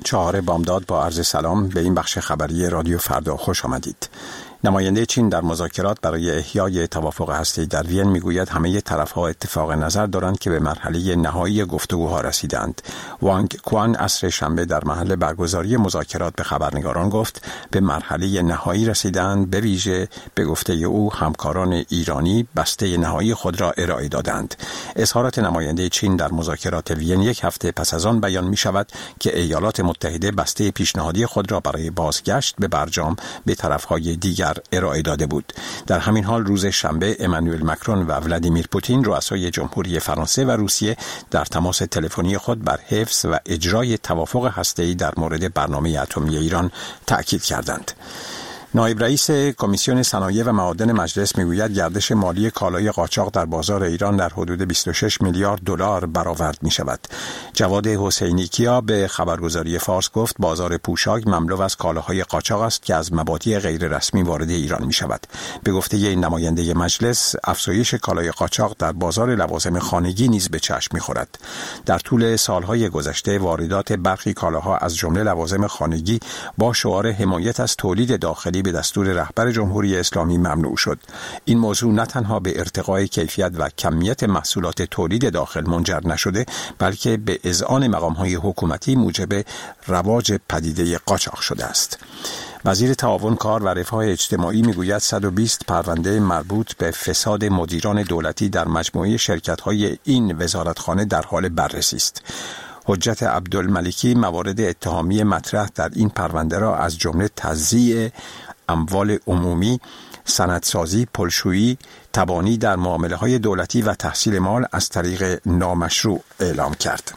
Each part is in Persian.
4 بامداد با عرض سلام به این بخش خبری رادیو فردا خوش آمدید. نماینده چین در مذاکرات برای احیای توافق هسته‌ای در وین میگوید همه طرف‌ها اتفاق نظر دارند که به مرحله نهایی گفتگوها رسیدند. وانگ کوان عصر شنبه در محل برگزاری مذاکرات به خبرنگاران گفت به مرحله نهایی رسیدند، به ویژه به گفته او همکاران ایرانی بسته نهایی خود را ارائه دادند. اظهارات نماینده چین در مذاکرات وین یک هفته پس از آن بیان می شود که ایالات متحده بسته پیشنهادی خود را برای بازگشت به برجام به طرف‌های دیگر ارائه داده بود. در همین حال روز شنبه امانوئل مکرون و ولادیمیر پوتین رؤسای جمهوری فرانسه و روسیه در تماس تلفنی خود بر حفظ و اجرای توافق هسته‌ای در مورد برنامه اتمی ایران تأکید کردند. نایب رئیس کمیسیون صنایع و معادن مجلس میگوید گردش مالی کالای قاچاق در بازار ایران در حدود 26 میلیارد دلار برآورد می شود. جواد حسینی کیا به خبرگزاری فارس گفت بازار پوشاک مملو از کالاهای قاچاق است که از مبادی غیر رسمی وارد ایران می شود. به گفته نماینده مجلس افزایش کالای قاچاق در بازار لوازم خانگی نیز به چشم می خورد. در طول سالهای گذشته واردات برخی کالاها از جمله لوازم خانگی با شعار حمایت از تولید داخلی به دستور رهبر جمهوری اسلامی ممنوع شد. این موضوع نه تنها به ارتقای کیفیت و کمیت محصولات تولید داخل منجر نشده، بلکه به اذعان مقام‌های حکومتی موجب رواج پدیده قاچاق شده است. وزیر تعاون کار و رفاه اجتماعی میگوید 120 پرونده مربوط به فساد مدیران دولتی در مجموعه شرکت‌های این وزارتخانه در حال بررسی است. حجت عبدالملکی موارد اتهامی مطرح در این پرونده را از جمله تضییع اموال عمومی، سندسازی، پلشویی، تبانی در معامله‌های دولتی و تحصیل مال از طریق نامشروع اعلام کرد.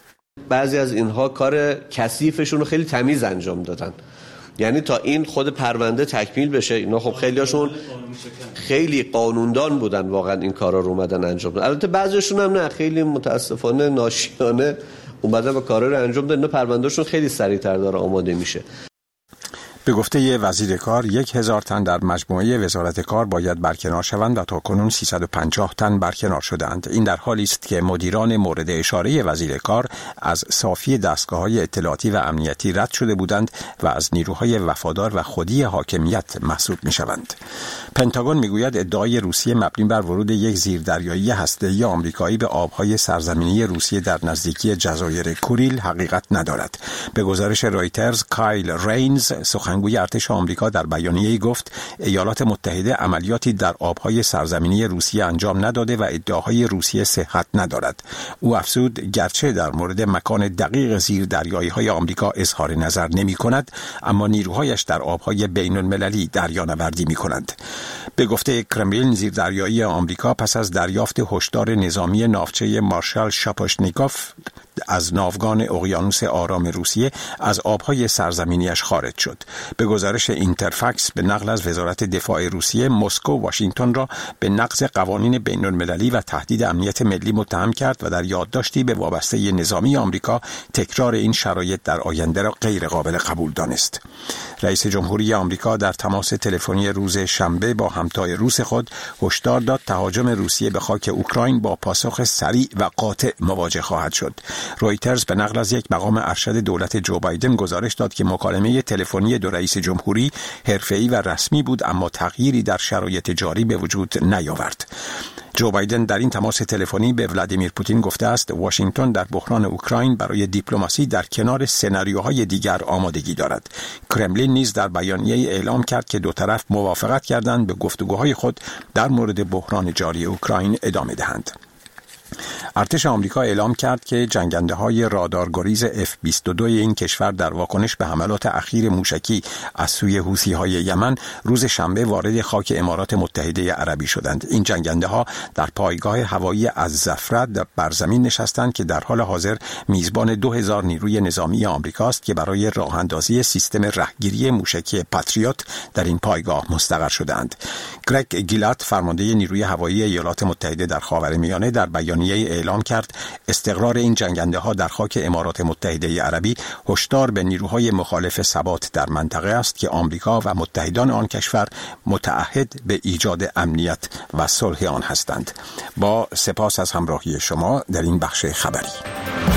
بعضی از اینها کار کثیفشون رو خیلی تمیز انجام دادن، یعنی تا این خود پرونده تکمیل بشه اینا خب خیلیاشون خیلی قانوندان بودن، واقعا این کارا رو اومدن انجام دادن. البته بعضیشون هم نه، خیلی متاسفانه ناشیانه اومدن و کارا رو انجام دادن. پروندهشون خیلی سریعتر داره آماده میشه. به گفته وزیر کار 1000 تن در مجموعه وزارت کار باید برکنار شوند و تاکنون 350 تن برکنار شدند. این در حالی است که مدیران مورد اشاره وزیر کار از صافی دستگاه‌های اطلاعاتی و امنیتی رد شده بودند و از نیروهای وفادار و خودی حاکمیت محسوب می‌شوند. پنتاگون میگوید ادعای روسیه مبنی بر ورود یک زیردریایی هسته‌ای آمریکایی به آب‌های سرزمینی روسیه در نزدیکی جزایر کوریل حقیقت ندارد. به گزارش رایترز کایل رینز سخنگوی ارتش آمریکا در بیانیه‌ای گفت ایالات متحده عملیاتی در آب‌های سرزمینی روسیه انجام نداده و ادعاهای روسیه صحت ندارد. او افزود گرچه در مورد مکان دقیق زیردریایی‌های آمریکا اظهار نظر نمی‌کند، اما نیروهایش در آب‌های بین‌المللی دریانوردی می‌کنند. به گفته کرملین زیردریایی آمریکا پس از دریافت هشدار نظامی ناوچه مارشال شاپاشنیکوف از ناوگان اقیانوس آرام روسیه از آبهای سرزمینیش خارج شد. به گزارش اینترفکس به نقل از وزارت دفاع روسیه، مسکو واشنگتن را به نقض قوانین بین‌المللی و تهدید امنیت ملی متهم کرد و در یادداشتی به وابسته نظامی آمریکا تکرار این شرایط در آینده را غیر قابل قبول دانست. رئیس جمهوری آمریکا در تماس تلفنی روز شنبه با همتای روس خود هشدار داد تهاجم روسیه به خاک اوکراین با پاسخ سریع و قاطع مواجه خواهد شد. رویترز به نقل از یک مقام ارشد دولت جو بایدن گزارش داد که مکالمه تلفنی دو رئیس جمهوری حرفه‌ای و رسمی بود، اما تغییری در شرایط جاری به وجود نیاورد. جو بایدن در این تماس تلفنی به ولادیمیر پوتین گفته است واشنگتن در بحران اوکراین برای دیپلماسی در کنار سناریوهای دیگر آمادگی دارد. کرملین نیز در بیانیه‌ای اعلام کرد که دو طرف موافقت کردند به گفتگوهای خود در مورد بحران جاری اوکراین ادامه دهند. ارتش آمریکا اعلام کرد که جنگنده‌های رادارگریز F-22 این کشور در واکنش به حملات اخیر موشکی از سوی حوثی‌های یمن روز شنبه وارد خاک امارات متحده عربی شدند. این جنگنده‌ها در پایگاه هوایی الزفرد بر زمین نشستند که در حال حاضر میزبان 2000 نیروی نظامی آمریکاست که برای راه‌اندازی سیستم رهگیری موشکی پاتریوت در این پایگاه مستقر شدند. گرگ گیلات فرمانده نیروی هوایی ایالات متحده در خاورمیانه در بیانیه اعلام کرد استقرار این جنگنده‌ها در خاک امارات متحده عربی هشدار به نیروهای مخالف ثبات در منطقه است که آمریکا و متحدان آن کشور متعهد به ایجاد امنیت و صلح آن هستند. با سپاس از همراهی شما در این بخش خبری.